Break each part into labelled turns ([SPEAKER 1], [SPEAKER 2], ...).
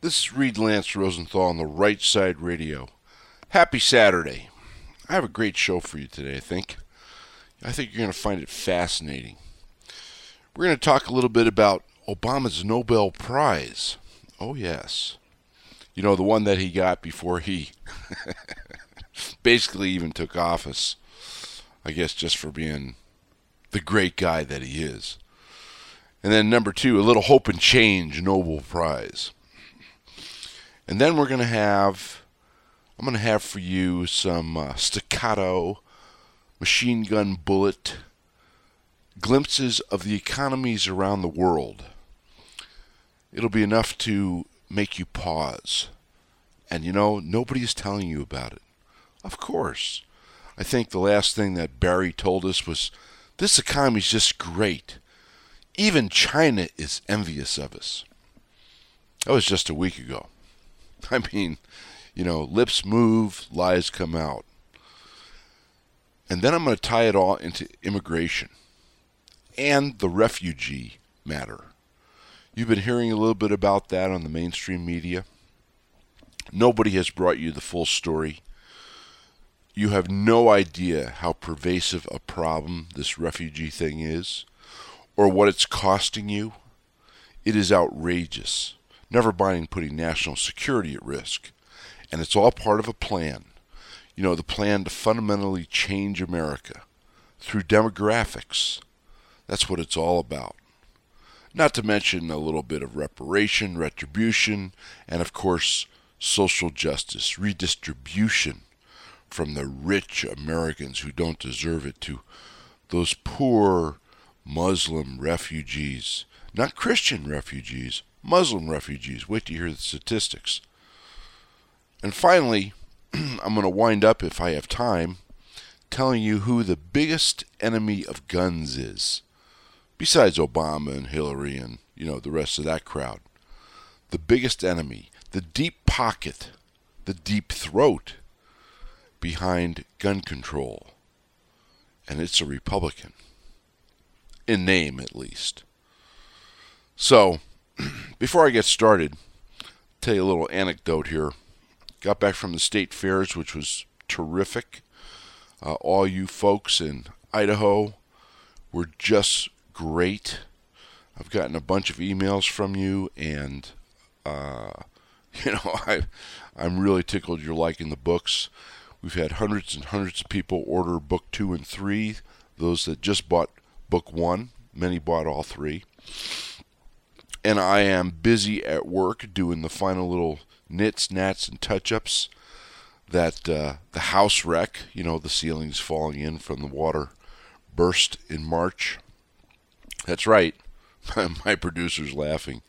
[SPEAKER 1] This is Reed Lance Rosenthal on the Right Side Radio. Happy Saturday. I have a great show for you today, I think. I think you're going to find it fascinating. We're going to talk a little bit about Obama's Nobel Prize. Oh, yes. You know, the one that he got before he basically even took office. I guess just for being the great guy that he is. And then number 2, a little Hope and Change Nobel Prize. And then I'm going to have for you some staccato, machine gun bullet glimpses of the economies around the world. It'll be enough to make you pause. And you know, nobody's telling you about it. Of course. I think the last thing that Barry told us was, this economy's just great. Even China is envious of us. That was just a week ago. I mean, you know, lips move, lies come out. And then I'm going to tie it all into immigration and the refugee matter. You've been hearing a little bit about that on the mainstream media. Nobody has brought you the full story. You have no idea how pervasive a problem this refugee thing is, or what it's costing you. It is outrageous. Never mind putting national security at risk. And it's all part of a plan. You know, the plan to fundamentally change America through demographics. That's what it's all about. Not to mention a little bit of retribution, and of course, social justice, redistribution from the rich Americans who don't deserve it to those poor Muslim refugees. Not Christian refugees, Muslim refugees. Wait till you hear the statistics. And finally, I'm going to wind up, if I have time, telling you who the biggest enemy of guns is. Besides Obama and Hillary and, you know, the rest of that crowd. The biggest enemy, the deep pocket, the deep throat behind gun control. And it's a Republican. In name, at least. So, before I get started, I'll tell you a little anecdote here. Got back from the state fairs, which was terrific. All you folks in Idaho were just great. I've gotten a bunch of emails from you, and you know, I'm really tickled you're liking the books. We've had hundreds and hundreds of people order book 2 and 3. Those that just bought book 1, many bought all 3. And I am busy at work doing the final little nits, nats, and touch-ups that the house wreck, you know, the ceilings falling in from the water, burst in March. That's right. My producer's laughing.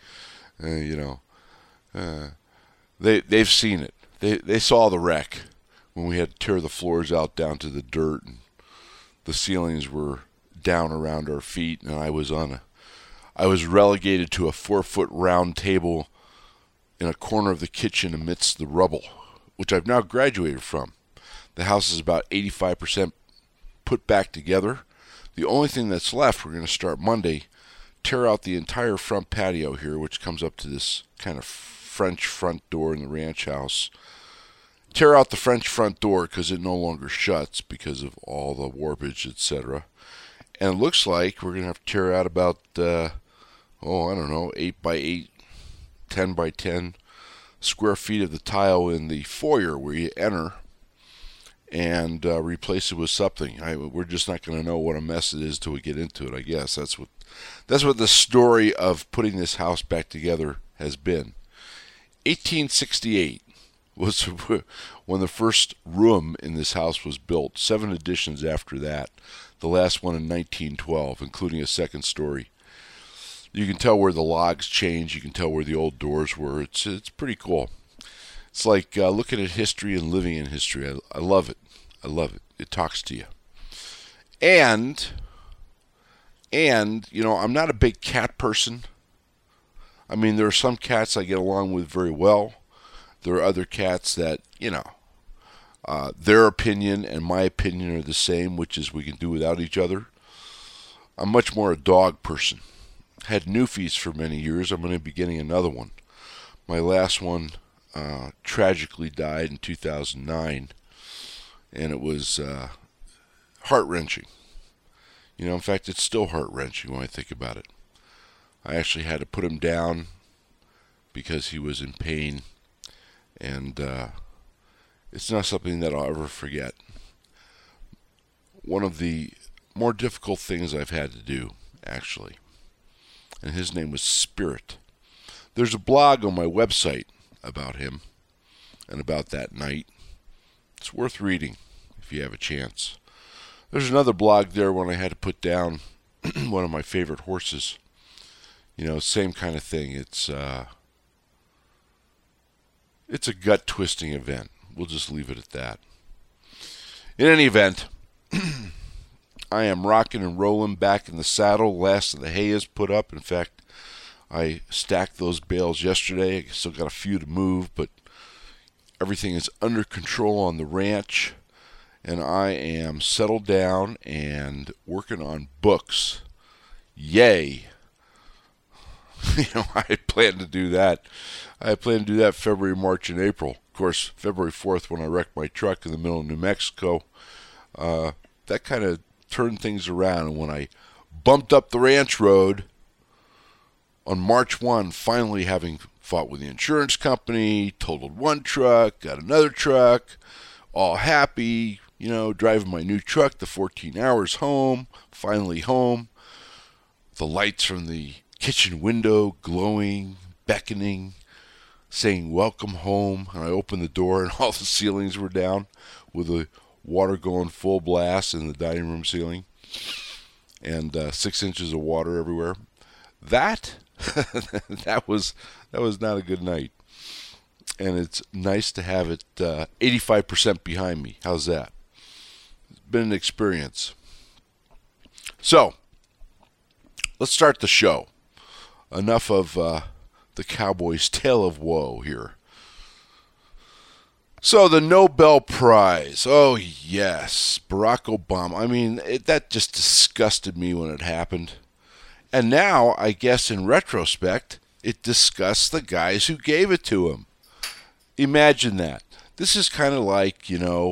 [SPEAKER 1] They've seen it. They saw the wreck when we had to tear the floors out down to the dirt, and the ceilings were down around our feet, and I was relegated to a 4-foot round table in a corner of the kitchen amidst the rubble, which I've now graduated from. The house is about 85% put back together. The only thing that's left, we're going to start Monday, tear out the entire front patio here, which comes up to this kind of French front door in the ranch house. Tear out the French front door because it no longer shuts because of all the warpage, etc. And it looks like we're going to have to tear out about, 8 by 8, 10 by 10 square feet of the tile in the foyer where you enter, and replace it with something. We're just not going to know what a mess it is till we get into it, I guess. That's what the story of putting this house back together has been. 1868 was when the first room in this house was built. 7 additions after that. The last one in 1912, including a second story. You can tell where the logs changed. You can tell where the old doors were. It's pretty cool. It's like looking at history and living in history. I love it. I love it. It talks to you. And you know, I'm not a big cat person. I mean, there are some cats I get along with very well. There are other cats that, you know, their opinion and my opinion are the same, which is we can do without each other. I'm much more a dog person. Had Newfies for many years. I'm going to be getting another one. My last one tragically died in 2009, and it was heart-wrenching. In fact, it's still heart-wrenching when I think about it. I actually had to put him down because he was in pain, and it's not something that I'll ever forget. One of the more difficult things I've had to do, actually, and his name was Spirit. There's a blog on my website about him and about that night. It's worth reading if you have a chance. There's another blog there when I had to put down one of my favorite horses. Same kind of thing. It's a gut-twisting event. We'll just leave it at that. In any event, I am rocking and rolling back in the saddle. Last of the hay is put up. In fact, I stacked those bales yesterday. I still got a few to move, but everything is under control on the ranch, and I am settled down and working on books. Yay! I had planned to do that. I had planned to do that February, March, and April. Of course, February 4th, when I wrecked my truck in the middle of New Mexico, that kind of turned things around. And when I bumped up the ranch road on March 1, finally having fought with the insurance company, totaled one truck, got another truck, all happy, driving my new truck the 14 hours home, finally home. The lights from the kitchen window glowing, beckoning, saying welcome home. And I opened the door and all the ceilings were down with the water going full blast in the dining room ceiling, and 6 inches of water everywhere. That was not a good night. And it's nice to have it 85% behind me. How's that? It's been an experience. So, let's start the show. Enough of the Cowboys' tale of woe here. So the Nobel Prize. Oh, yes. Barack Obama. That just disgusted me when it happened. And now, I guess in retrospect, it disgusts the guys who gave it to him. Imagine that. This is kind of like,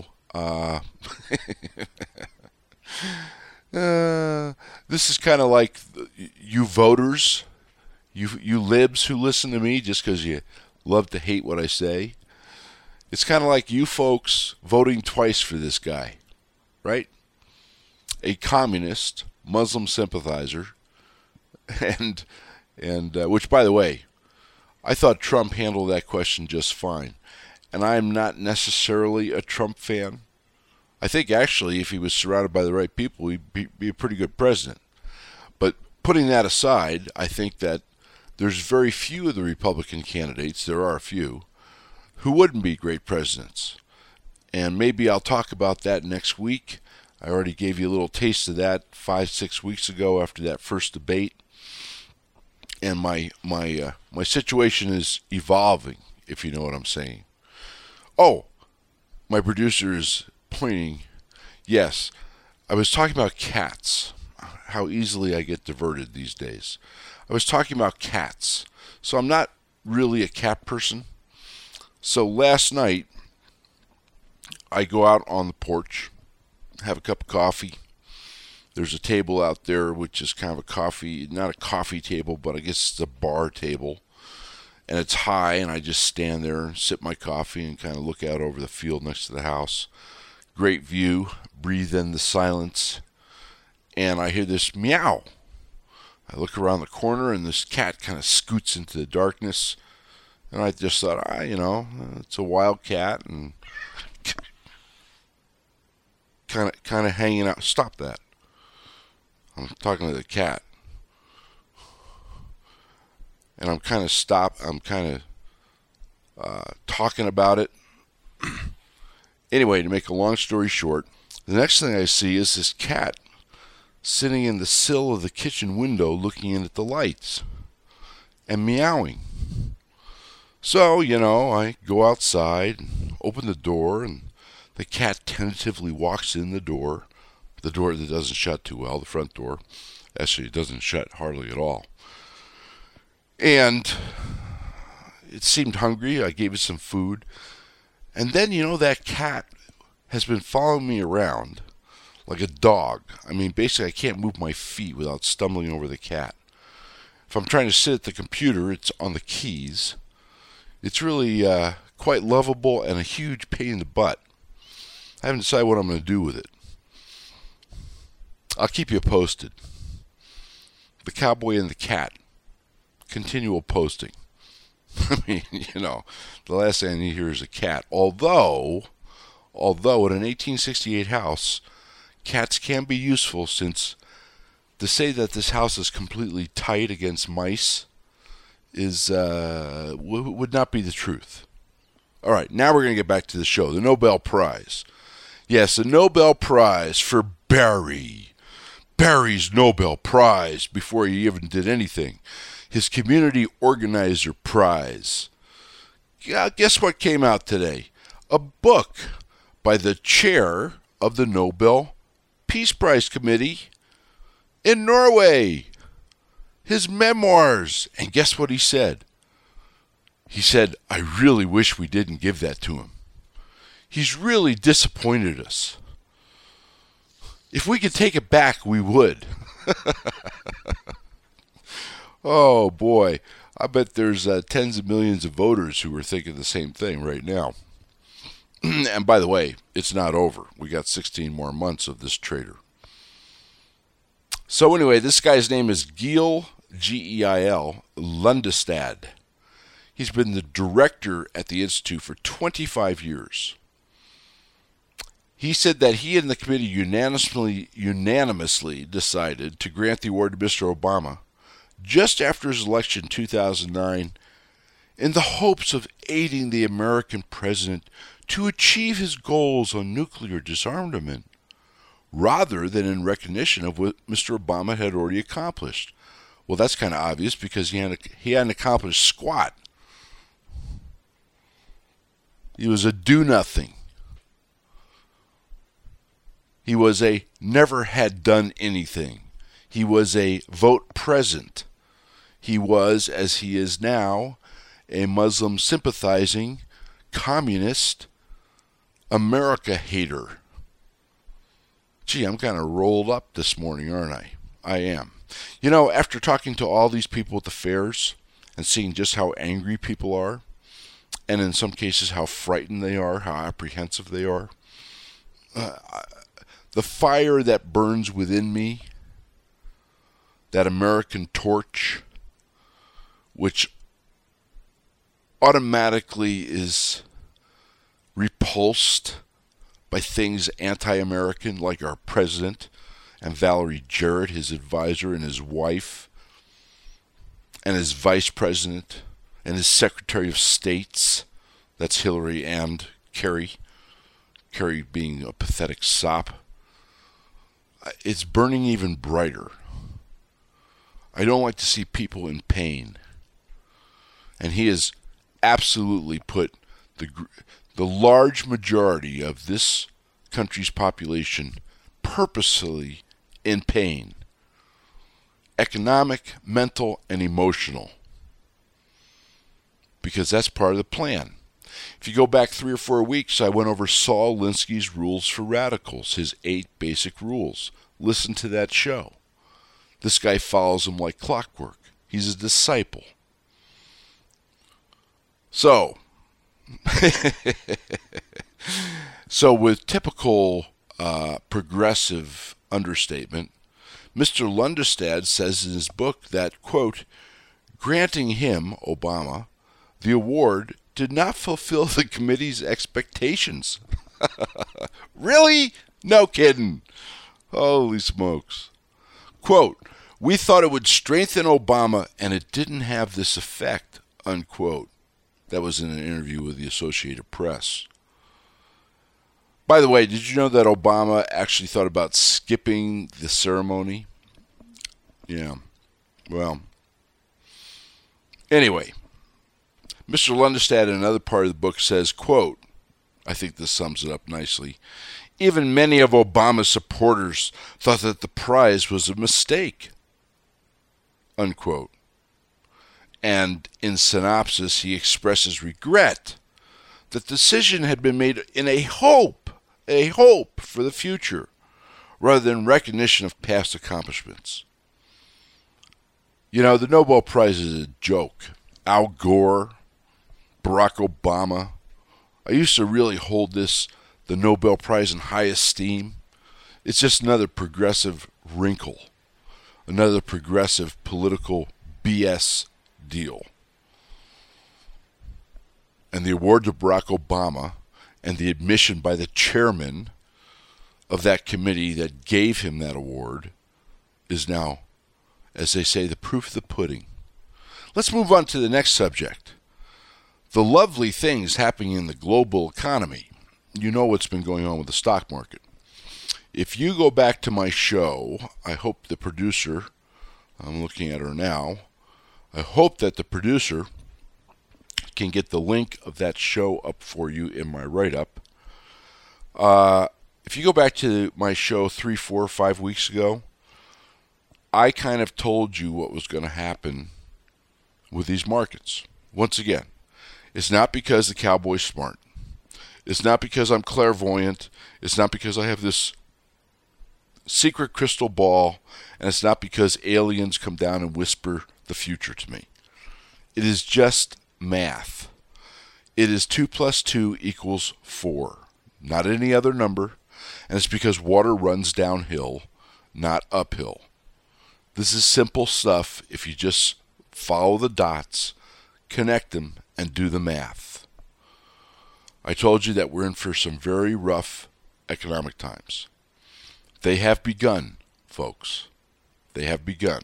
[SPEAKER 1] this is kind of like you voters, you libs who listen to me just because you love to hate what I say. It's kind of like you folks voting twice for this guy, right? A communist, Muslim sympathizer, and which, by the way, I thought Trump handled that question just fine. And I'm not necessarily a Trump fan. I think actually if he was surrounded by the right people, he'd be a pretty good president. But putting that aside, I think that there's very few of the Republican candidates, there are a few, who wouldn't be great presidents. And maybe I'll talk about that next week. I already gave you a little taste of that 5-6 weeks ago after that first debate. And my situation is evolving, if you know what I'm saying. Oh, my producer is pointing. Yes, I was talking about cats. How easily I get diverted these days. I was talking about cats. So I'm not really a cat person. So last night, I go out on the porch, have a cup of coffee. There's a table out there, which is kind of a coffee, not a coffee table, but I guess it's a bar table. And it's high, and I just stand there and sip my coffee and kind of look out over the field next to the house. Great view, breathe in the silence, and I hear this meow. I look around the corner, and this cat kind of scoots into the darkness. And I just thought, it's a wild cat, and kind of hanging out. Stop that. I'm talking to the cat. And I'm kind of talking about it. Anyway, to make a long story short, the next thing I see is this cat sitting in the sill of the kitchen window looking in at the lights and meowing. So, I go outside, open the door, and the cat tentatively walks in the door that doesn't shut too well, the front door. Actually, it doesn't shut hardly at all. And, it seemed hungry. I gave it some food. And then, that cat has been following me around like a dog. I mean, basically, I can't move my feet without stumbling over the cat. If I'm trying to sit at the computer, it's on the keys. It's really quite lovable and a huge pain in the butt. I haven't decided what I'm going to do with it. I'll keep you posted. The Cowboy and the Cat. Continual posting. I mean, the last thing I need here is a cat. Although in an 1868 house, cats can be useful, since to say that this house is completely tight against mice would not be the truth. All right, now we're going to get back to the show. The Nobel Prize. Yes, the Nobel Prize for Barry. Barry's Nobel Prize before he even did anything. His Community Organizer Prize. Yeah, guess what came out today? A book by the chair of the Nobel Peace Prize Committee in Norway. His memoirs. And guess what he said? He said, I really wish we didn't give that to him. He's really disappointed us. If we could take it back, we would. Oh, boy. I bet there's tens of millions of voters who are thinking the same thing right now. And by the way, it's not over. We got 16 more months of this traitor. So anyway, this guy's name is Geil, Geil, Lundestad. He's been the director at the Institute for 25 years. He said that he and the committee unanimously decided to grant the award to Mr. Obama just after his election in 2009 in the hopes of aiding the American president to achieve his goals on nuclear disarmament, rather than in recognition of what Mr. Obama had already accomplished. Well, that's kind of obvious, because he hadn't accomplished squat. He was a do-nothing. He was a never had done anything. He was a vote present. He was, as he is now, a Muslim sympathizing, communist, America hater. Gee, I'm kind of rolled up this morning, aren't I? I am. After talking to all these people at the fairs and seeing just how angry people are, and in some cases how frightened they are, how apprehensive they are, the fire that burns within me, that American torch, which automatically is repulsed by things anti-American, like our president and Valerie Jarrett, his advisor, and his wife, and his vice president, and his secretary of states. That's Hillary and Kerry. Kerry being a pathetic sop. It's burning even brighter. I don't like to see people in pain. And he has absolutely put the large majority of this country's population purposely in pain. Economic, mental, and emotional. Because that's part of the plan. If you go back 3 or 4 weeks, I went over Saul Alinsky's Rules for Radicals, his 8 basic rules. Listen to that show. This guy follows them like clockwork. He's a disciple. So with typical progressive understatement, Mr. Lundestad says in his book that, quote, granting him, Obama, the award did not fulfill the committee's expectations. Really? No kidding. Holy smokes. Quote, we thought it would strengthen Obama, and it didn't have this effect, unquote. That was in an interview with the Associated Press. By the way, did you know that Obama actually thought about skipping the ceremony? Yeah. Well, anyway, Mr. Lundestad in another part of the book says, quote, I think this sums it up nicely, even many of Obama's supporters thought that the prize was a mistake, unquote. And in synopsis, he expresses regret that the decision had been made in a hope for the future, rather than recognition of past accomplishments. You know, the Nobel Prize is a joke. Al Gore, Barack Obama. I used to really hold the Nobel Prize, in high esteem. It's just another progressive wrinkle, another progressive political BS deal. And the award to Barack Obama and the admission by the chairman of that committee that gave him that award is now, as they say, the proof of the pudding. Let's move on to the next subject. The lovely things happening in the global economy. You know what's been going on with the stock market. If you go back to my show, I hope the producer, I'm looking at her now, I hope that the producer can get the link of that show up for you in my write-up. If you go back to my show 3, 4, 5 weeks ago, I kind of told you what was going to happen with these markets. Once again, it's not because the cowboy's smart. It's not because I'm clairvoyant. It's not because I have this secret crystal ball. And it's not because aliens come down and whisper the future to me. It is just math. It is 2 + 2 = 4. Not any other number. And it's because water runs downhill, not uphill. This is simple stuff if you just follow the dots, connect them, and do the math. I told you that we're in for some very rough economic times. They have begun, folks. They have begun.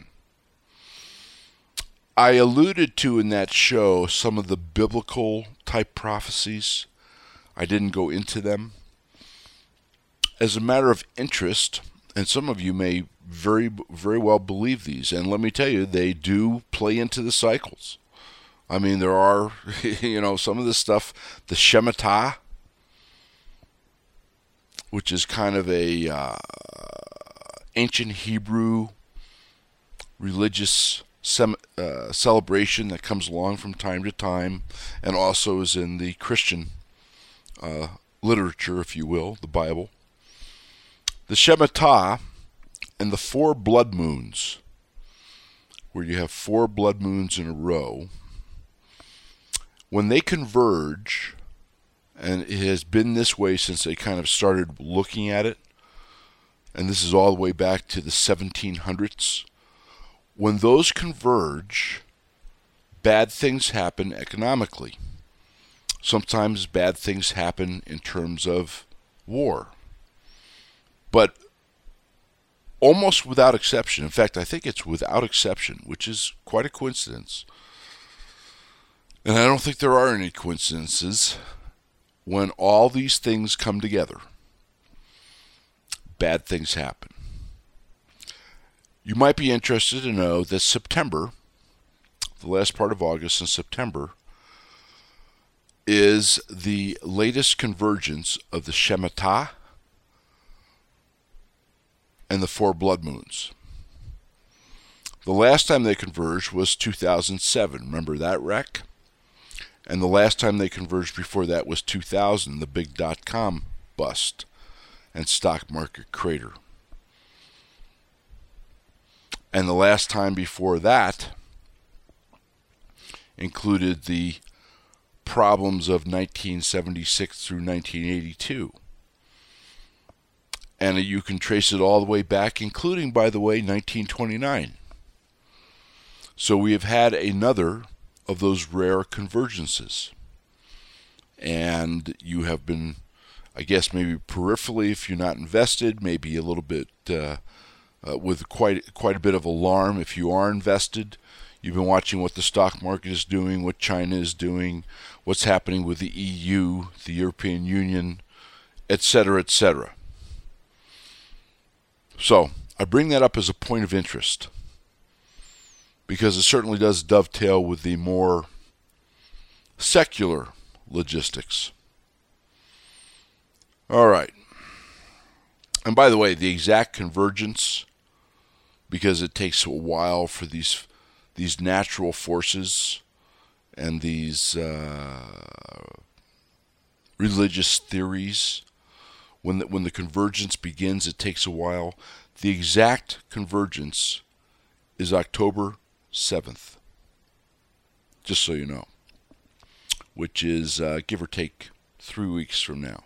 [SPEAKER 1] I alluded to in that show some of the biblical type prophecies. I didn't go into them. As a matter of interest, and some of you may very, very well believe these, and let me tell you, they do play into the cycles. I mean, there are, some of this stuff, the Shemitah, which is kind of a ancient Hebrew religious celebration that comes along from time to time, and also is in the Christian literature, if you will, the Bible. The Shemitah and the 4 blood moons, where you have 4 blood moons in a row, when they converge, and it has been this way since they kind of started looking at it, and this is all the way back to the 1700s, when those converge, bad things happen economically. Sometimes bad things happen in terms of war. But almost without exception, in fact, I think it's without exception, which is quite a coincidence. And I don't think there are any coincidences. When all these things come together, bad things happen. You might be interested to know that September, the last part of August and September, is the latest convergence of the Shemitah and the 4 blood moons. The last time they converged was 2007. Remember that wreck? And the last time they converged before that was 2000, the big .com bust and stock market crater. And the last time before that included the problems of 1976 through 1982. And you can trace it all the way back, including, by the way, 1929. So we have had another of those rare convergences. And you have been, I guess, maybe peripherally, if you're not invested, maybe a little bit with quite a bit of alarm if you are invested. You've been watching what the stock market is doing, what China is doing, what's happening with the EU, the European Union, etc., etc. So I bring that up as a point of interest because it certainly does dovetail with the more secular logistics. All right. And by the way, the exact convergence, because it takes a while for these these natural forces and these religious theories. When the convergence begins, it takes a while. The exact convergence is October 7th, just so you know, which is give or take 3 weeks from now.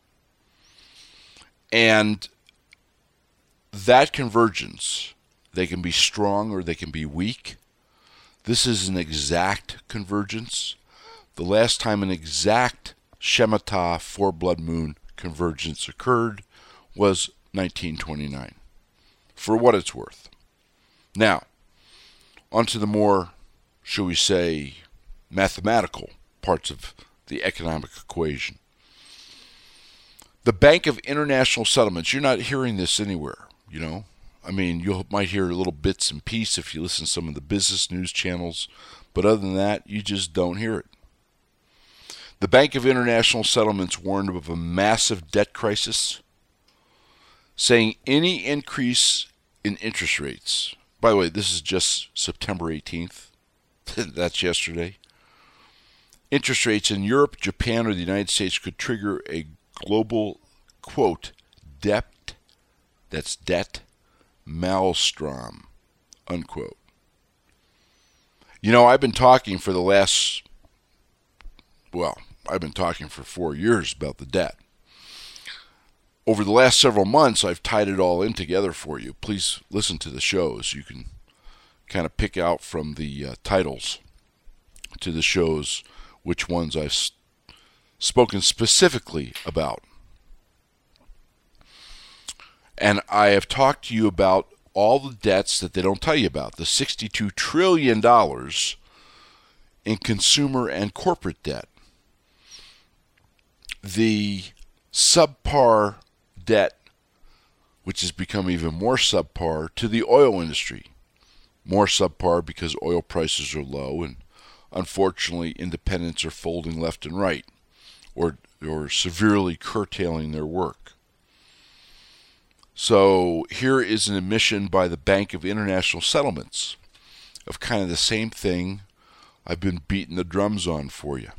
[SPEAKER 1] And that convergence, they can be strong or they can be weak. This is an exact convergence. The last time an exact Shemitah 4-blood moon convergence occurred was 1929, for what it's worth. Now, onto the more, shall we say, mathematical parts of the economic equation. The Bank of International Settlements, you're not hearing this anywhere, you know. I mean, you might hear little bits and pieces if you listen to some of the business news channels, but other than that, you just don't hear it. The Bank of International Settlements warned of a massive debt crisis, saying any increase in interest rates, by the way, this is just September 18th, that's yesterday, interest rates in Europe, Japan, or the United States could trigger a global, quote, debt, that's debt, maelstrom, unquote. You know, I've been talking for 4 years about the debt. Over the last several months, I've tied it all in together for you. Please listen to the shows. You can kind of pick out from the titles to the shows which ones I've spoken specifically about. And I have talked to you about all the debts that they don't tell you about, the $62 trillion in consumer and corporate debt, the subpar debt, which has become even more subpar, to the oil industry. More subpar because oil prices are low and unfortunately independents are folding left and right or severely curtailing their work. So here is an admission by the Bank of International Settlements of kind of the same thing I've been beating the drums on for you.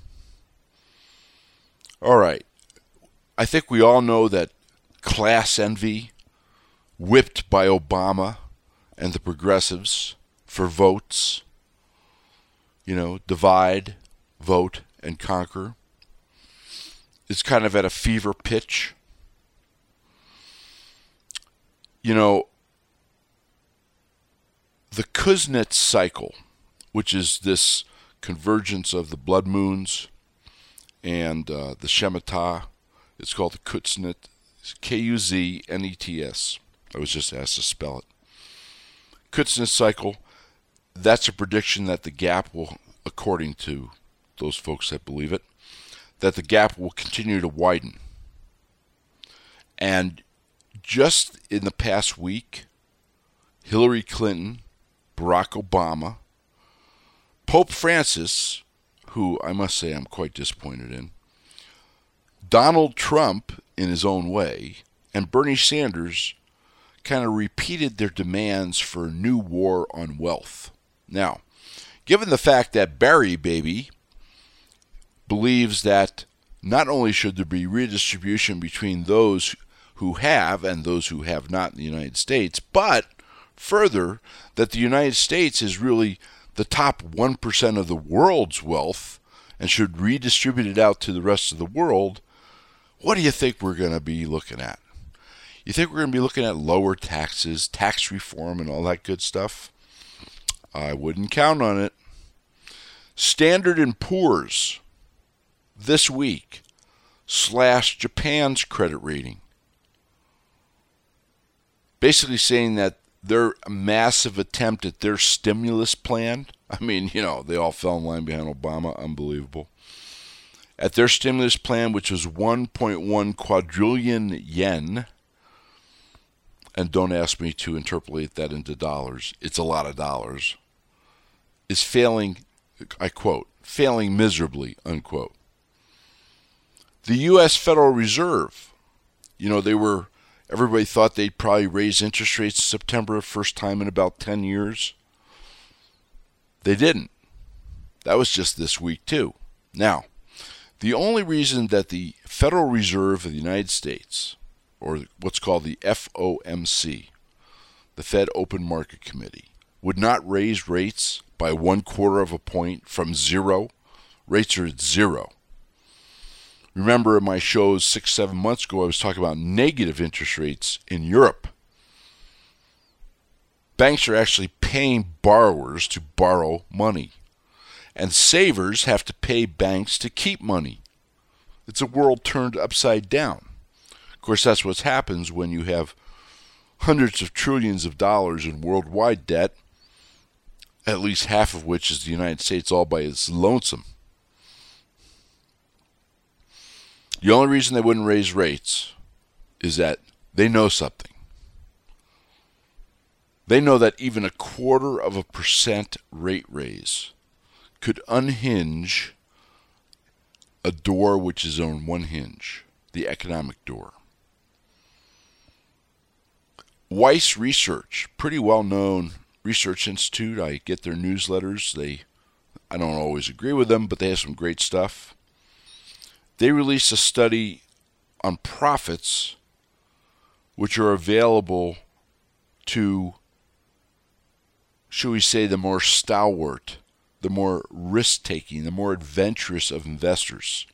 [SPEAKER 1] All right. I think we all know that class envy, whipped by Obama and the progressives for votes, you know, divide, vote, and conquer, is kind of at a fever pitch. You know, the Kuznets cycle, which is this convergence of the blood moons and the Shemitah, it's called the Kuznets, Kuznets. I was just asked to spell it. Kuznets cycle, that's a prediction that the gap will, according to those folks that believe it, that the gap will continue to widen. And just in the past week, Hillary Clinton, Barack Obama, Pope Francis, who I must say I'm quite disappointed in, Donald Trump in his own way, and Bernie Sanders kind of repeated their demands for a new war on wealth. Now, given the fact that Barry Baby believes that not only should there be redistribution between those who have and those who have not in the United States, but further, that the United States is really the top 1% of the world's wealth and should redistribute it out to the rest of the world, what do you think we're going to be looking at? You think we're going to be looking at lower taxes, tax reform, and all that good stuff? I wouldn't count on it. Standard & Poor's this week slashed Japan's credit rating, basically saying that their massive attempt at their stimulus plan, I mean, you know, they all fell in line behind Obama, unbelievable. At their stimulus plan, which was 1.1 quadrillion yen, and don't ask me to interpolate that into dollars, it's a lot of dollars, is failing, I quote, failing miserably, unquote. The U.S. Federal Reserve, you know, everybody thought they'd probably raise interest rates in September, first time in about 10 years. They didn't. That was just this week, too. Now, the only reason that the Federal Reserve of the United States, or what's called the FOMC, the Fed Open Market Committee, would not raise rates by 1/4 of a point from zero, rates are at zero. Remember in my shows 6-7 months ago, I was talking about negative interest rates in Europe. Banks are actually paying borrowers to borrow money. And savers have to pay banks to keep money. It's a world turned upside down. Of course, that's what happens when you have hundreds of trillions of dollars in worldwide debt, at least half of which is the United States all by its lonesome. The only reason they wouldn't raise rates is that they know something. They know that even 0.25% rate raise could unhinge a door which is on one hinge, the economic door. Weiss Research, pretty well-known research institute. I get their newsletters. I don't always agree with them, but they have some great stuff. They released a study on profits which are available to, shall we say, the more stalwart, the more risk-taking, the more adventurous of investors.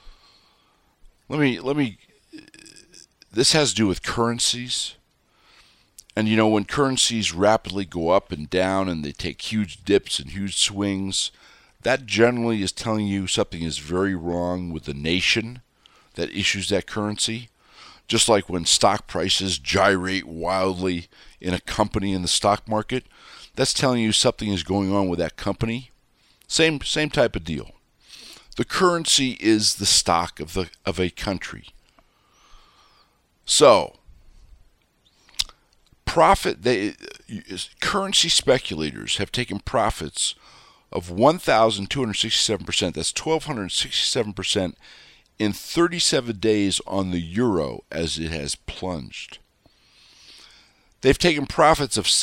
[SPEAKER 1] This has to do with currencies. And you know, when currencies rapidly go up and down and they take huge dips and huge swings, that generally is telling you something is very wrong with the nation that issues that currency. Just like when stock prices gyrate wildly in a company in the stock market, that's telling you something is going on with that company. Same type of deal. The currency is the stock of a country. So, currency speculators have taken profits of 1,267%. That's 1,267% in 37 days on the euro as it has plunged. They've taken profits of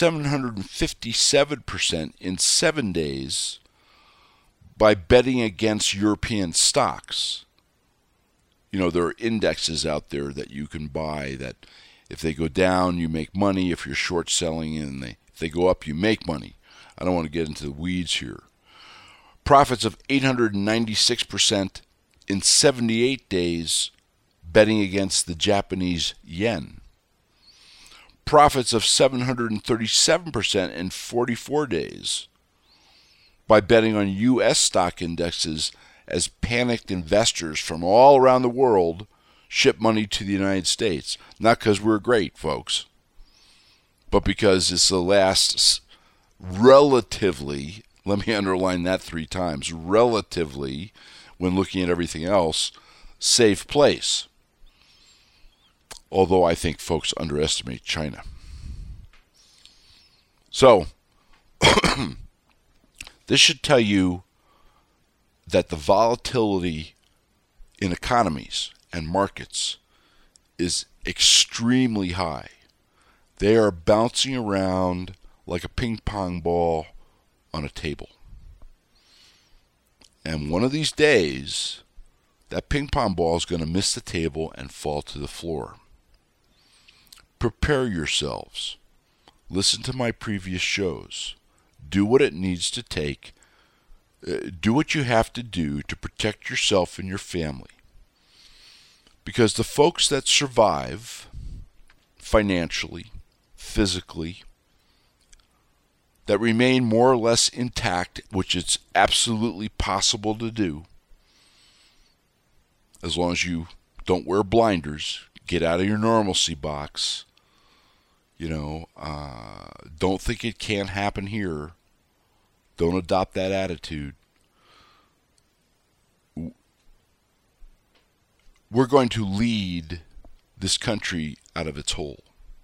[SPEAKER 1] 757% in 7 days by betting against European stocks. You know, there are indexes out there that you can buy that if they go down, you make money. If you're short selling, and if they go up, you make money. I don't want to get into the weeds here. Profits of 896% in 78 days betting against the Japanese yen. Profits of 737% in 44 days by betting on U.S. stock indexes as panicked investors from all around the world ship money to the United States. Not because we're great, folks, but because it's the last relatively, let me underline that 3 times, relatively, when looking at everything else, safe place. Although I think folks underestimate China. So, this should tell you that the volatility in economies and markets is extremely high. They are bouncing around like a ping pong ball on a table. And one of these days, that ping pong ball is going to miss the table and fall to the floor. Prepare yourselves. Listen to my previous shows. Do what it needs to take. Do what you have to do to protect yourself and your family. Because the folks that survive financially, physically, that remain more or less intact, which it's absolutely possible to do, as long as you don't wear blinders, get out of your normalcy box, don't think it can't happen here. Don't adopt that attitude. We're going to lead this country out of its hole.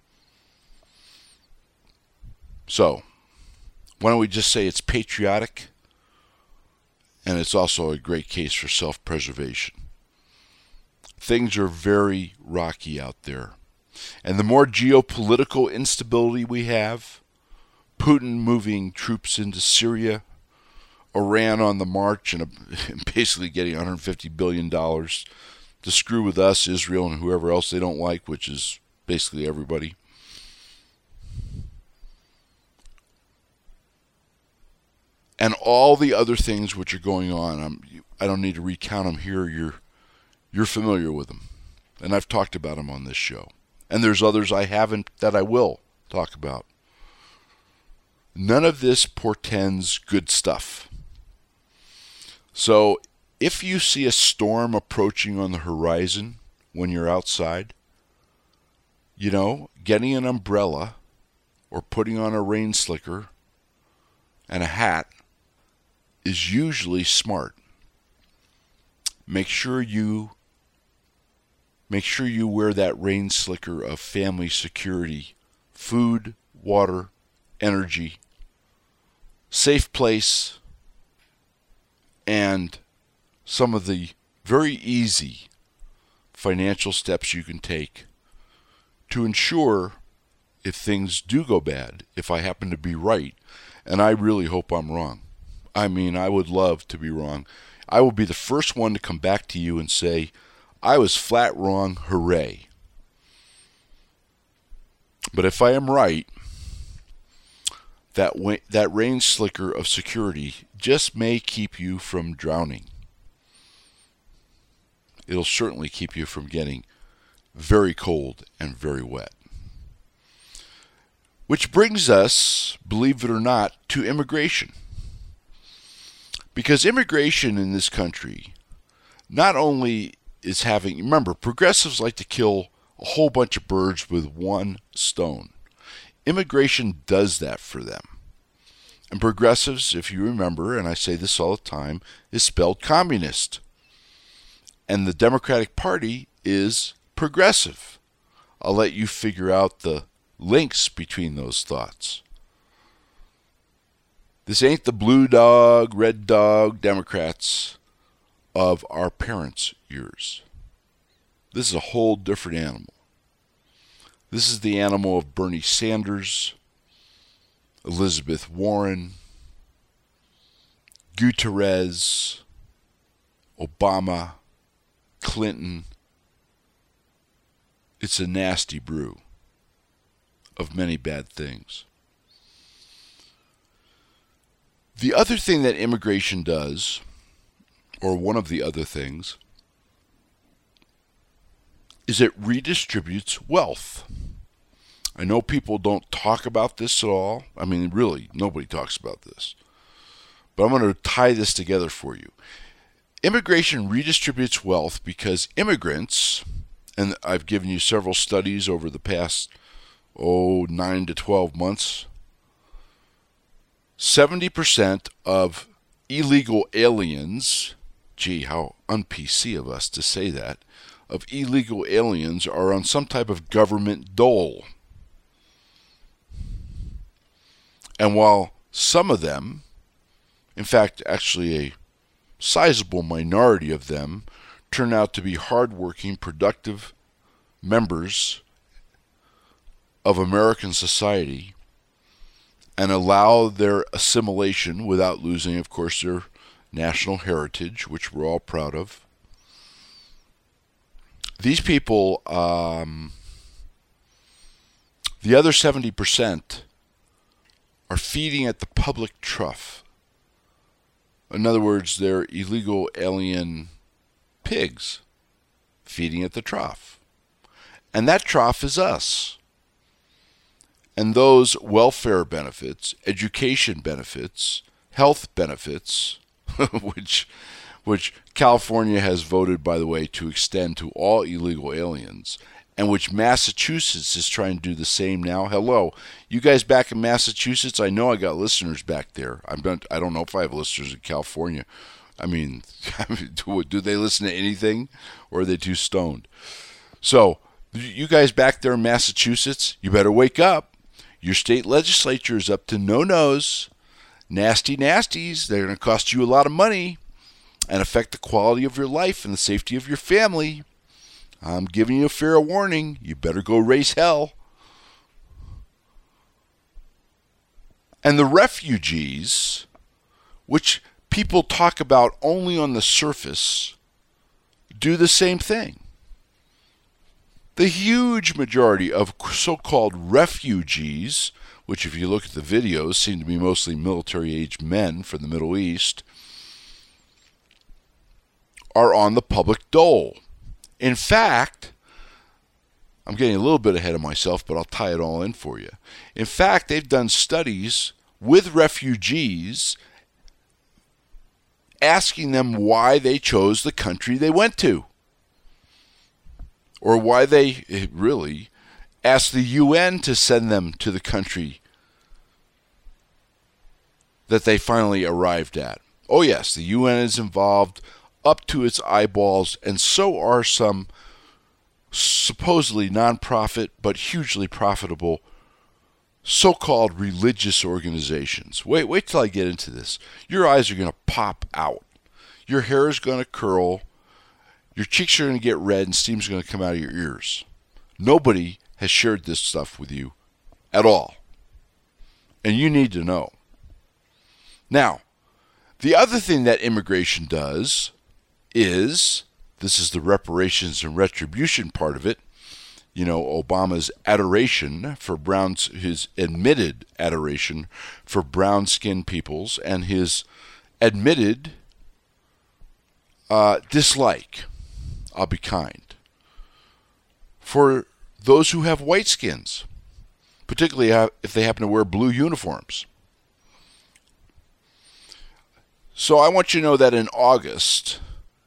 [SPEAKER 1] So, why don't we just say it's patriotic, and it's also a great case for self-preservation. Things are very rocky out there. And the more geopolitical instability we have, Putin moving troops into Syria, Iran on the march and basically getting $150 billion to screw with us, Israel, and whoever else they don't like, which is basically everybody. And all the other things which are going on, I don't need to recount them here. You're familiar with them. And I've talked about them on this show. And there's others I haven't that I will talk about. None of this portends good stuff. So if you see a storm approaching on the horizon when you're outside, getting an umbrella or putting on a rain slicker and a hat is usually smart. Make sure you wear that rain slicker of family security, food, water, energy, safe place, and some of the very easy financial steps you can take to ensure if things do go bad, if I happen to be right, and I really hope I'm wrong. I mean, I would love to be wrong. I will be the first one to come back to you and say, I was flat wrong, hooray. But if I am right, that rain slicker of security just may keep you from drowning. It'll certainly keep you from getting very cold and very wet. Which brings us, believe it or not, to immigration. Because immigration in this country not only is having, remember, progressives like to kill a whole bunch of birds with one stone. Immigration does that for them. And progressives, if you remember, and I say this all the time, is spelled communist. And the Democratic Party is progressive. I'll let you figure out the links between those thoughts. This ain't the blue dog, red dog Democrats of our parents' years. This is a whole different animal. This is the animal of Bernie Sanders, Elizabeth Warren, Guterres, Obama, Clinton. It's a nasty brew of many bad things. The other thing that immigration does, or one of the other things, is it redistributes wealth. I know people don't talk about this at all. I mean, really, nobody talks about this. But I'm going to tie this together for you. Immigration redistributes wealth because immigrants, and I've given you several studies over the past, 9 to 12 months, 70% of illegal aliens, gee, how un-PC of us to say that, of illegal aliens are on some type of government dole. And while some of them, in fact, actually a sizable minority of them, turn out to be hardworking, productive members of American society and allow their assimilation without losing, of course, their national heritage, which we're all proud of. These people, the other 70%, are feeding at the public trough. In other words, they're illegal alien pigs feeding at the trough. And that trough is us. And those welfare benefits, education benefits, health benefits, which California has voted, by the way, to extend to all illegal aliens, and which Massachusetts is trying to do the same now. Hello, you guys back in Massachusetts? I know I got listeners back there. I don't know if I have listeners in California. I mean, do they listen to anything, or are they too stoned? So, you guys back there in Massachusetts, you better wake up. Your state legislature is up to no-nos, nasty nasties. They're going to cost you a lot of money and affect the quality of your life and the safety of your family. I'm giving you a fair warning. You better go raise hell. And the refugees, which people talk about only on the surface do the same thing. The huge majority of so-called refugees, which if you look at the videos seem to be mostly military-aged men from the Middle East, are on the public dole. In fact, I'm getting a little bit ahead of myself, but I'll tie it all in for you. In fact, they've done studies with refugees asking them why they chose the country they went to, or why they really asked the UN to send them to the country that they finally arrived at. Oh yes, the UN is involved up to its eyeballs, and so are some supposedly non-profit but hugely profitable so-called religious organizations. Wait till I get into this. Your eyes are going to pop out. Your hair is going to curl. Your cheeks are going to get red and steam's going to come out of your ears. Nobody has shared this stuff with you at all. And you need to know. Now, the other thing that immigration does is, this is the reparations and retribution part of it, you know, Obama's adoration for browns, his admitted adoration for brown-skinned peoples, and his admitted dislike, I'll be kind, for those who have white skins, particularly if they happen to wear blue uniforms. So I want you to know that in August,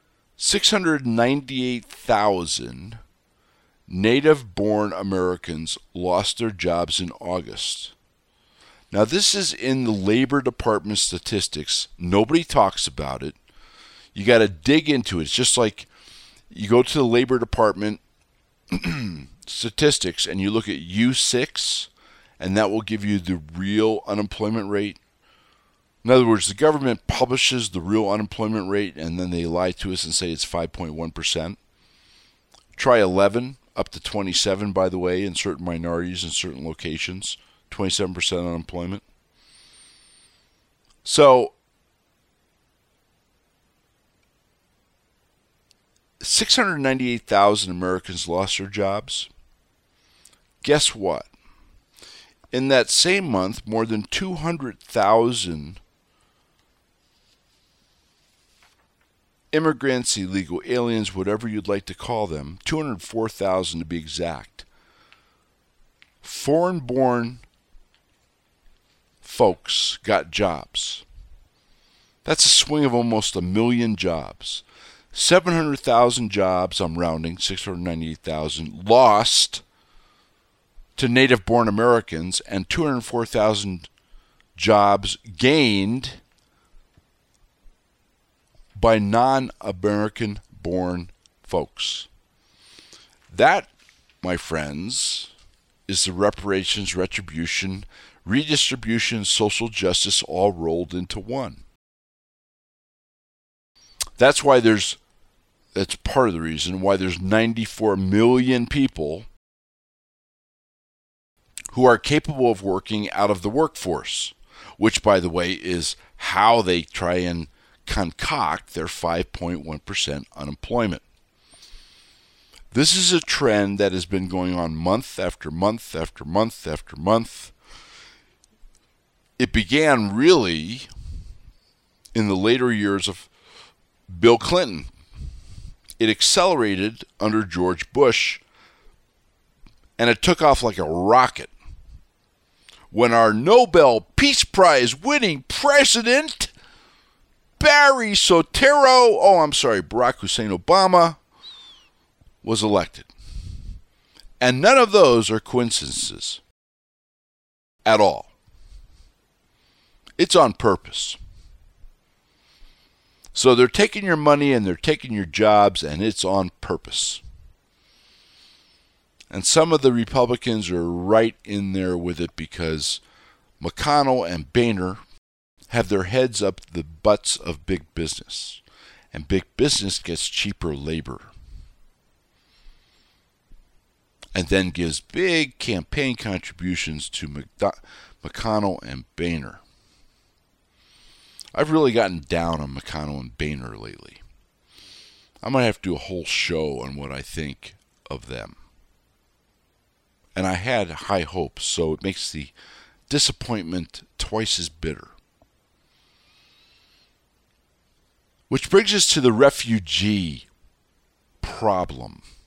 [SPEAKER 1] 698,000 native-born Americans lost their jobs in August. Now, this is in the Labor Department statistics. Nobody talks about it. You got to dig into it. It's just like you go to the Labor Department statistics and you look at U6, and that will give you the real unemployment rate. In other words, the government publishes the real unemployment rate, and then they lie to us and say it's 5.1%. Try 11, up to 27, by the way, in certain minorities in certain locations. 27% unemployment. So, 698,000 Americans lost their jobs. Guess what? In that same month, more than 200,000 immigrants, illegal aliens, whatever you'd like to call them, 204,000 to be exact, foreign-born folks got jobs. That's a swing of almost 1 million jobs. 700,000 jobs, I'm rounding, 698,000, lost to native-born Americans, and 204,000 jobs gained by non-American born folks. That, my friends, is the reparations, retribution, redistribution, social justice all rolled into one. That's part of the reason why there's 94 million people who are capable of working out of the workforce, which, by the way, is how they try and concoct their 5.1% unemployment. This is a trend that has been going on month after month after month after month. It began really in the later years of Bill Clinton. It accelerated under George Bush, and it took off like a rocket when our Nobel Peace Prize winning president, Barack Hussein Obama, was elected. And none of those are coincidences at all. It's on purpose. So they're taking your money and they're taking your jobs, and it's on purpose. And some of the Republicans are right in there with it because McConnell and Boehner have their heads up the butts of big business. And big business gets cheaper labor. And then gives big campaign contributions to McConnell and Boehner. I've really gotten down on McConnell and Boehner lately. I might have to do a whole show on what I think of them. And I had high hopes, so it makes the disappointment twice as bitter. Which brings us to the refugee problem.